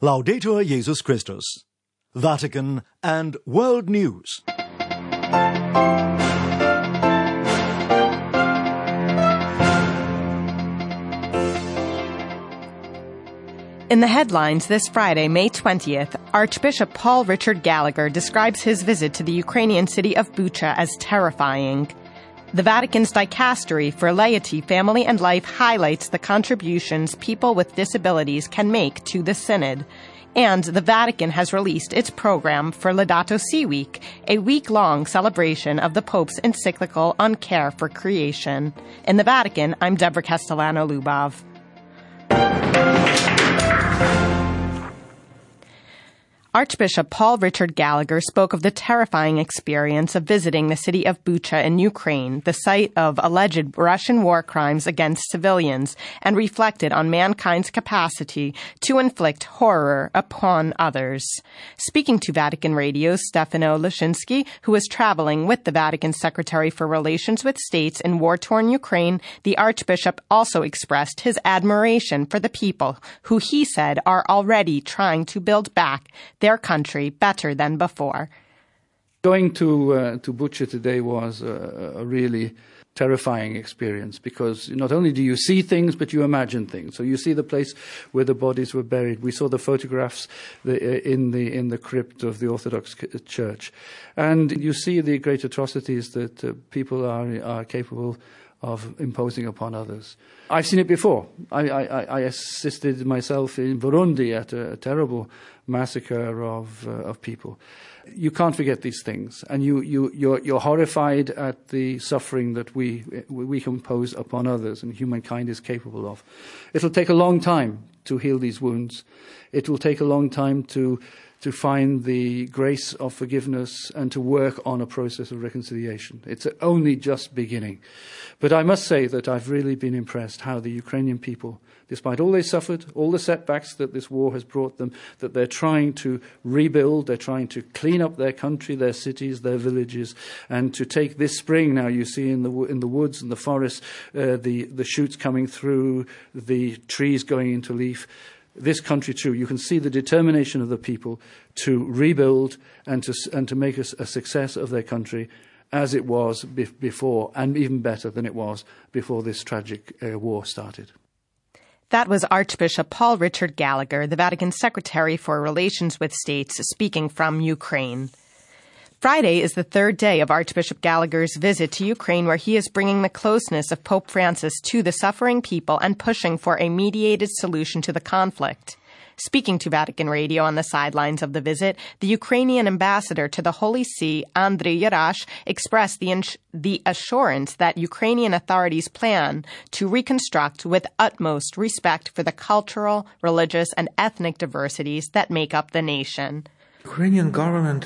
Laudetur Jesus Christus. Vatican and World News. In the headlines this Friday, May 20th, Archbishop Paul Richard Gallagher describes his visit to the Ukrainian city of Bucha as terrifying. The Vatican's Dicastery for Laity, Family and Life highlights the contributions people with disabilities can make to the Synod. And the Vatican has released its program for Laudato Si' Week, a week-long celebration of the Pope's encyclical on care for creation. In the Vatican, I'm Deborah Castellano-Lubov. Archbishop Paul Richard Gallagher spoke of the terrifying experience of visiting the city of Bucha in Ukraine, the site of alleged Russian war crimes against civilians, and reflected on mankind's capacity to inflict horror upon others. Speaking to Vatican Radio's Stefano Lashinsky, who was traveling with the Vatican Secretary for Relations with States in war-torn Ukraine, the Archbishop also expressed his admiration for the people who he said are already trying to build back their country better than before. Going to Bucha today was a really terrifying experience, because not only do you see things, but you imagine things. So you see the place where the bodies were buried. We saw the photographs in the crypt of the Orthodox Church, and you see the great atrocities that people are capable of imposing upon others. I've seen it before. I assisted myself in Burundi at a terrible massacre of people. You can't forget these things, and you're horrified at the suffering that we can impose upon others, and humankind is capable of. It'll take a long time to heal these wounds. It will take a long time to find the grace of forgiveness and to work on a process of reconciliation. It's only just beginning. But I must say that I've really been impressed how the Ukrainian people, despite all they suffered, all the setbacks that this war has brought them, that they're trying to rebuild, they're trying to clean up their country, their cities, their villages, and to take this spring now you see in the woods and the forests, the shoots coming through, the trees going into leaf. This country too, you can see the determination of the people to rebuild and to make a success of their country as it was before, and even better than it was before this tragic war started. That was Archbishop Paul Richard Gallagher, the Vatican Secretary for Relations with States, speaking from Ukraine. Friday is the third day of Archbishop Gallagher's visit to Ukraine, where he is bringing the closeness of Pope Francis to the suffering people and pushing for a mediated solution to the conflict. Speaking to Vatican Radio on the sidelines of the visit, the Ukrainian ambassador to the Holy See, Andriy Yarash, expressed the assurance that Ukrainian authorities plan to reconstruct with utmost respect for the cultural, religious, and ethnic diversities that make up the nation. Ukrainian government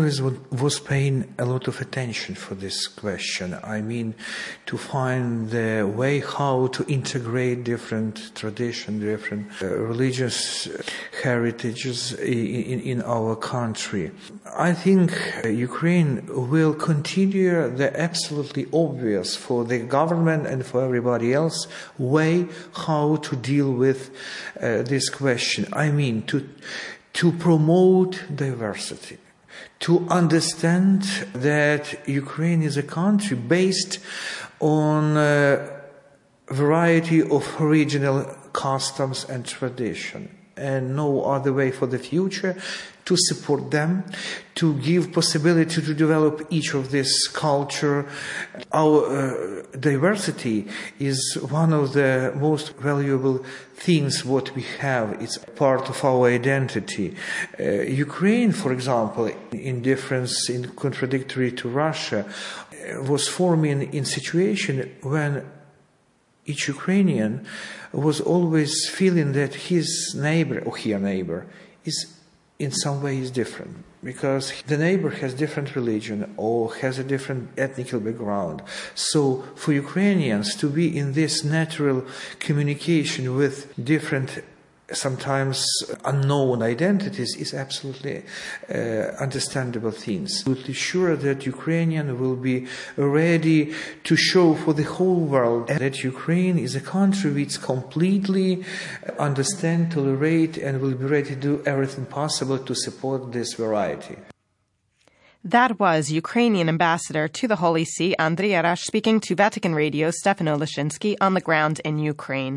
was paying a lot of attention for this question. I mean, to find the way how to integrate different traditions, different religious heritages in our country. I think Ukraine will continue the absolutely obvious for the government and for everybody else way how to deal with this question. I mean, to promote diversity, to understand that Ukraine is a country based on a variety of regional customs and tradition, and no other way for the future to support them, to give possibility to develop each of this culture. Our diversity is one of the most valuable things what we have. It's part of our identity. Ukraine, for example, in contradictory to Russia, was forming in situation when each Ukrainian was always feeling that his neighbor or her neighbor is in some way is different, because the neighbor has different religion or has a different ethnic background. So for Ukrainians to be in this natural communication with different sometimes unknown identities is absolutely understandable things. Absolutely sure that Ukrainian will be ready to show for the whole world that Ukraine is a country which completely understand, tolerate, and will be ready to do everything possible to support this variety. That was Ukrainian ambassador to the Holy See, Andriy Yerash, speaking to Vatican Radio's Stefano Lashinsky on the ground in Ukraine.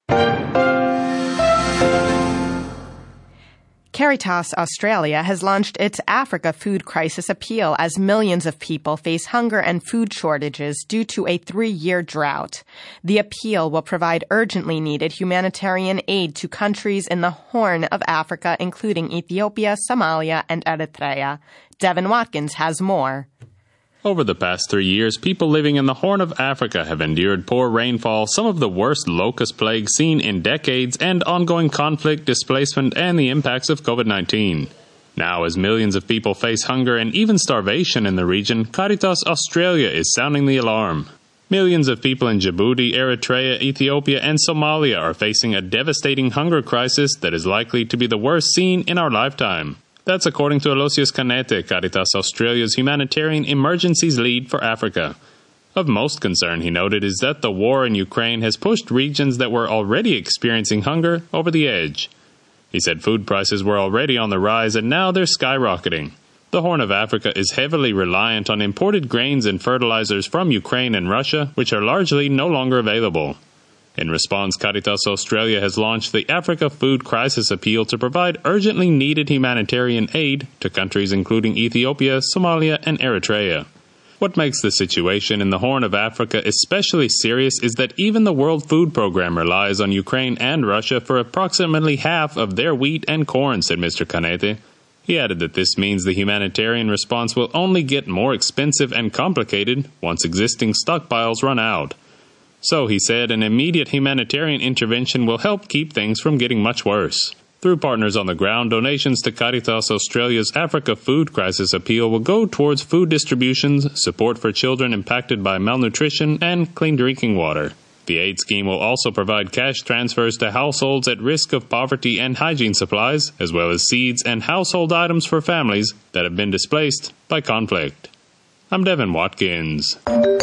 Caritas Australia has launched its Africa Food Crisis Appeal as millions of people face hunger and food shortages due to a 3-year drought. The appeal will provide urgently needed humanitarian aid to countries in the Horn of Africa, including Ethiopia, Somalia, and Eritrea. Devin Watkins has more. Over the past 3 years, people living in the Horn of Africa have endured poor rainfall, some of the worst locust plagues seen in decades, and ongoing conflict, displacement, and the impacts of COVID-19. Now, as millions of people face hunger and even starvation in the region, Caritas Australia is sounding the alarm. Millions of people in Djibouti, Eritrea, Ethiopia, and Somalia are facing a devastating hunger crisis that is likely to be the worst seen in our lifetime. That's according to Aloysius Canete, Caritas Australia's humanitarian emergencies lead for Africa. Of most concern, he noted, is that the war in Ukraine has pushed regions that were already experiencing hunger over the edge. He said food prices were already on the rise and now they're skyrocketing. The Horn of Africa is heavily reliant on imported grains and fertilizers from Ukraine and Russia, which are largely no longer available. In response, Caritas Australia has launched the Africa Food Crisis Appeal to provide urgently needed humanitarian aid to countries including Ethiopia, Somalia, and Eritrea. What makes the situation in the Horn of Africa especially serious is that even the World Food Programme relies on Ukraine and Russia for approximately half of their wheat and corn, said Mr. Canete. He added that this means the humanitarian response will only get more expensive and complicated once existing stockpiles run out. So, he said, an immediate humanitarian intervention will help keep things from getting much worse. Through partners on the ground, donations to Caritas Australia's Africa Food Crisis Appeal will go towards food distributions, support for children impacted by malnutrition, and clean drinking water. The aid scheme will also provide cash transfers to households at risk of poverty and hygiene supplies, as well as seeds and household items for families that have been displaced by conflict. I'm Devin Watkins.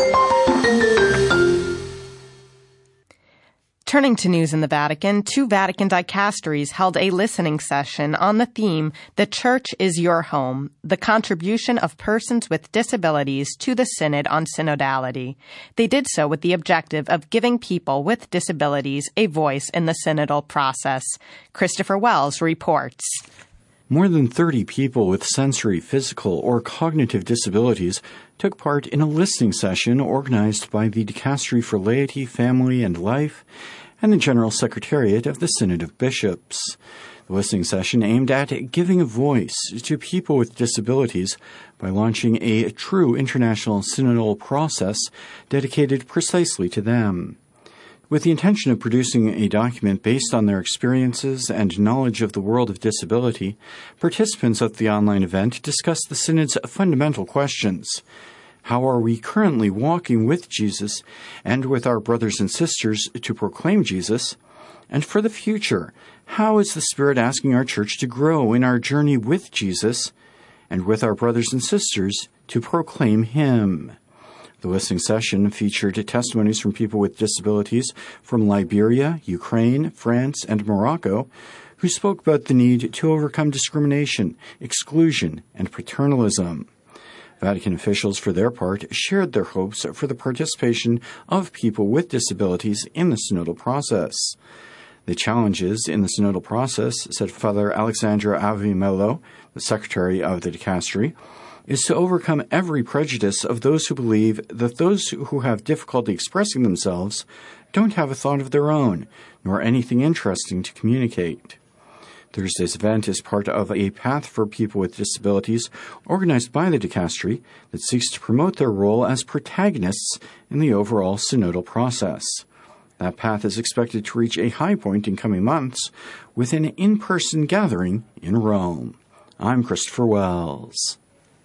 Turning to news in the Vatican, 2 Vatican dicasteries held a listening session on the theme, The Church is Your Home, the contribution of persons with disabilities to the Synod on Synodality. They did so with the objective of giving people with disabilities a voice in the synodal process. Christopher Wells reports. More than 30 people with sensory, physical, or cognitive disabilities took part in a listening session organized by the Dicastery for Laity, Family, and Life and the General Secretariat of the Synod of Bishops. The listening session aimed at giving a voice to people with disabilities by launching a true international synodal process dedicated precisely to them. With the intention of producing a document based on their experiences and knowledge of the world of disability, participants at the online event discussed the Synod's fundamental questions. How are we currently walking with Jesus and with our brothers and sisters to proclaim Jesus? And for the future, how is the Spirit asking our Church to grow in our journey with Jesus and with our brothers and sisters to proclaim Him? The listening session featured testimonies from people with disabilities from Liberia, Ukraine, France, and Morocco, who spoke about the need to overcome discrimination, exclusion, and paternalism. Vatican officials, for their part, shared their hopes for the participation of people with disabilities in the synodal process. The challenges in the synodal process, said Father Alexandra Avimelo, the secretary of the dicastery, is to overcome every prejudice of those who believe that those who have difficulty expressing themselves don't have a thought of their own, nor anything interesting to communicate. Thursday's event is part of a Path for People with Disabilities organized by the dicastery that seeks to promote their role as protagonists in the overall synodal process. That path is expected to reach a high point in coming months with an in-person gathering in Rome. I'm Christopher Wells.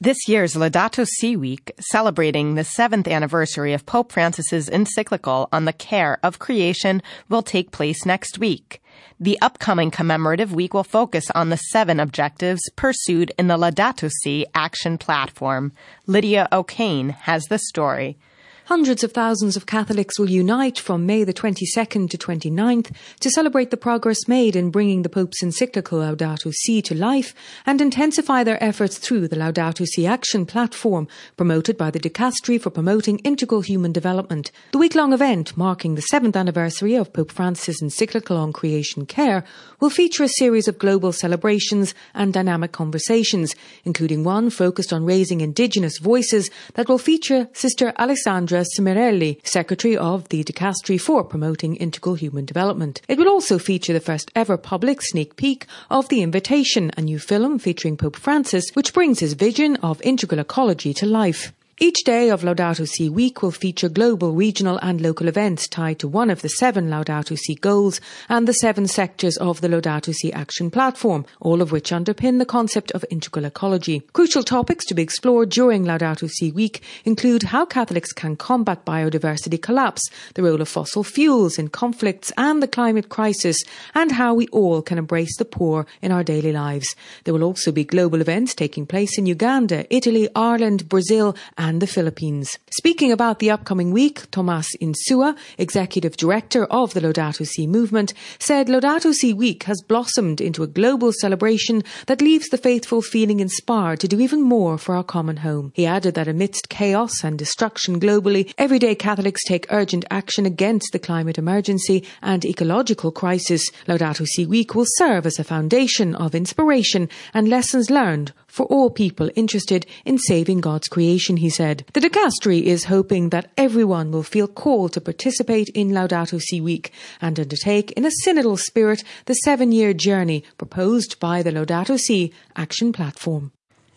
This year's Laudato Si Week, celebrating the 7th anniversary of Pope Francis's encyclical on the care of creation, will take place next week. The upcoming commemorative week will focus on the 7 objectives pursued in the Laudato Si action platform. Lydia O'Kane has the story. Hundreds of thousands of Catholics will unite from May the 22nd to 29th to celebrate the progress made in bringing the Pope's encyclical Laudato Si to life and intensify their efforts through the Laudato Si Action platform promoted by the Dicastery for Promoting Integral Human Development. The week-long event, marking the 7th anniversary of Pope Francis' encyclical on creation care, will feature a series of global celebrations and dynamic conversations, including one focused on raising indigenous voices that will feature Sister Alessandra Cimarelli, Secretary of the Dicastery for Promoting Integral Human Development. It will also feature the first ever public sneak peek of The Invitation, a new film featuring Pope Francis, which brings his vision of integral ecology to life. Each day of Laudato Si Week will feature global, regional and local events tied to one of the 7 Laudato Si goals and the 7 sectors of the Laudato Si Action platform, all of which underpin the concept of integral ecology. Crucial topics to be explored during Laudato Si Week include how Catholics can combat biodiversity collapse, the role of fossil fuels in conflicts and the climate crisis, and how we all can embrace the poor in our daily lives. There will also be global events taking place in Uganda, Italy, Ireland, Brazil and the Philippines. Speaking about the upcoming week, Tomas Insua, Executive Director of the Laudato Si movement, said Laudato Si Week has blossomed into a global celebration that leaves the faithful feeling inspired to do even more for our common home. He added that amidst chaos and destruction globally, everyday Catholics take urgent action against the climate emergency and ecological crisis. Laudato Si Week will serve as a foundation of inspiration and lessons learned for all people interested in saving God's creation, he said. The Dicastery is hoping that everyone will feel called to participate in Laudato Si Week and undertake in a synodal spirit the 7-year journey proposed by the Laudato Si Action platform.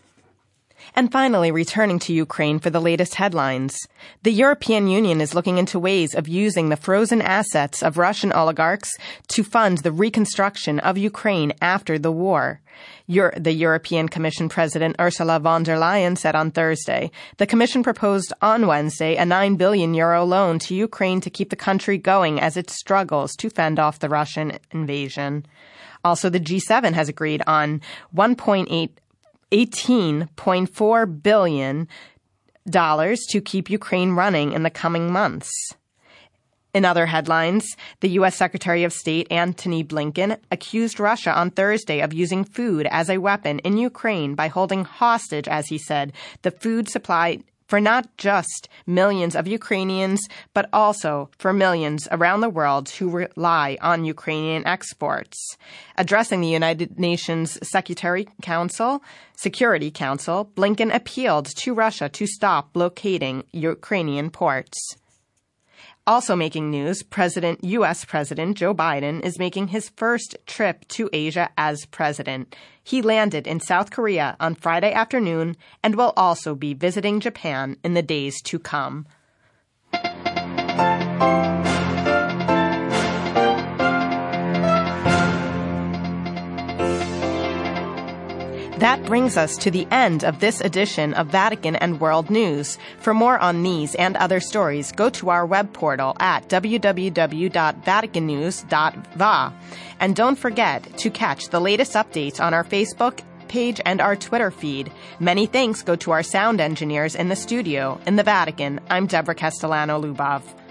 And finally, returning to Ukraine for the latest headlines. The European Union is looking into ways of using the frozen assets of Russian oligarchs to fund the reconstruction of Ukraine after the war. The European Commission President Ursula von der Leyen said on Thursday. The Commission proposed on Wednesday a €9 billion loan to Ukraine to keep the country going as it struggles to fend off the Russian invasion. Also, the G7 has agreed on $18.4 billion to keep Ukraine running in the coming months. In other headlines, the U.S. Secretary of State Antony Blinken accused Russia on Thursday of using food as a weapon in Ukraine by holding hostage, as he said, the food supply for not just millions of Ukrainians, but also for millions around the world who rely on Ukrainian exports. Addressing the United Nations Security Council, Blinken appealed to Russia to stop blockading Ukrainian ports. Also making news, U.S. President Joe Biden is making his first trip to Asia as president. He landed in South Korea on Friday afternoon and will also be visiting Japan in the days to come. That brings us to the end of this edition of Vatican and World News. For more on these and other stories, go to our web portal at www.vaticannews.va. And don't forget to catch the latest updates on our Facebook page and our Twitter feed. Many thanks go to our sound engineers in the studio. In the Vatican, I'm Deborah Castellano-Lubov.